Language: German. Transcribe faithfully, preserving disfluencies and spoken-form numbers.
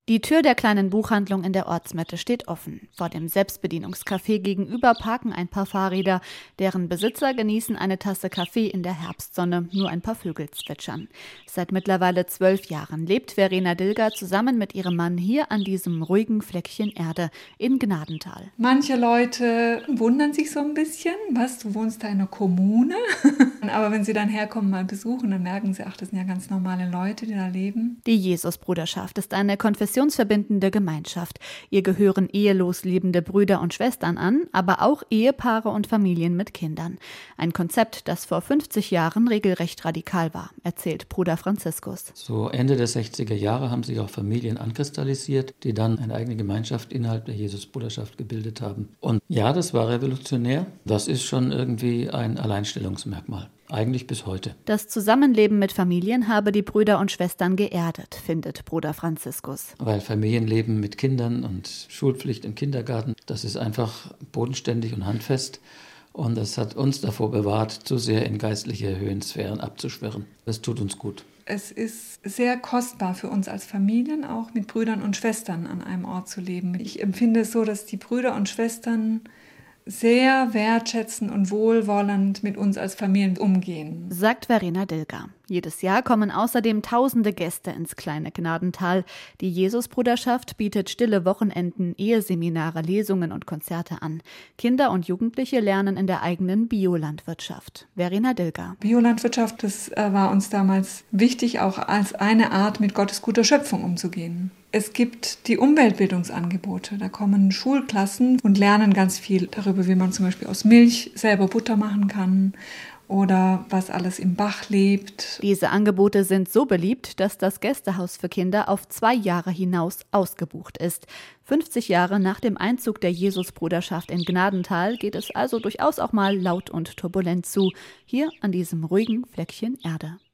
Die Tür der kleinen Buchhandlung in der Ortsmitte steht offen. Vor dem Selbstbedienungscafé gegenüber parken ein paar Fahrräder. Deren Besitzer genießen eine Tasse Kaffee in der Herbstsonne. Nur ein paar Vögel zwitschern. Seit mittlerweile zwölf Jahren lebt Verena Dilger zusammen mit ihrem Mann hier an diesem ruhigen Fleckchen Erde in Gnadenthal. Manche Leute wundern sich so ein bisschen, was, du wohnst da in einer Kommune. Aber wenn sie dann herkommen, mal besuchen, dann merken sie, ach, das sind ja ganz normale Leute, die da leben. Die Jesusbruderschaft ist eine konfessionsverbindende Gemeinschaft. Ihr gehören ehelos lebende Brüder und Schwestern an, aber auch Ehepaare und Familien mit Kindern. Ein Konzept, das vor fünfzig Jahren regelrecht radikal war, erzählt Bruder Franziskus. So Ende der sechziger Jahre haben sich auch Familien ankristallisiert, die dann eine eigene Gemeinschaft innerhalb der Jesusbruderschaft gebildet haben. Und ja, das war revolutionär. Das ist schon irgendwie ein Alleinstellungsmerkmal. Eigentlich bis heute. Das Zusammenleben mit Familien habe die Brüder und Schwestern geerdet, findet Bruder Franziskus. Weil Familienleben mit Kindern und Schulpflicht im Kindergarten, das ist einfach bodenständig und handfest. Und das hat uns davor bewahrt, zu sehr in geistliche Höhensphären abzuschwirren. Das tut uns gut. Es ist sehr kostbar für uns als Familien, auch mit Brüdern und Schwestern an einem Ort zu leben. Ich empfinde es so, dass die Brüder und Schwestern sehr wertschätzend und wohlwollend mit uns als Familien umgehen, sagt Verena Dilger. Jedes Jahr kommen außerdem tausende Gäste ins kleine Gnadenthal. Die Jesusbruderschaft bietet stille Wochenenden, Eheseminare, Lesungen und Konzerte an. Kinder und Jugendliche lernen in der eigenen Biolandwirtschaft. Verena Dilger. Biolandwirtschaft, das war uns damals wichtig, auch als eine Art, mit Gottes guter Schöpfung umzugehen. Es gibt die Umweltbildungsangebote. Da kommen Schulklassen und lernen ganz viel darüber, wie man zum Beispiel aus Milch selber Butter machen kann oder was alles im Bach lebt. Diese Angebote sind so beliebt, dass das Gästehaus für Kinder auf zwei Jahre hinaus ausgebucht ist. fünfzig Jahre nach dem Einzug der Jesusbruderschaft in Gnadenthal geht es also durchaus auch mal laut und turbulent zu, hier an diesem ruhigen Fleckchen Erde.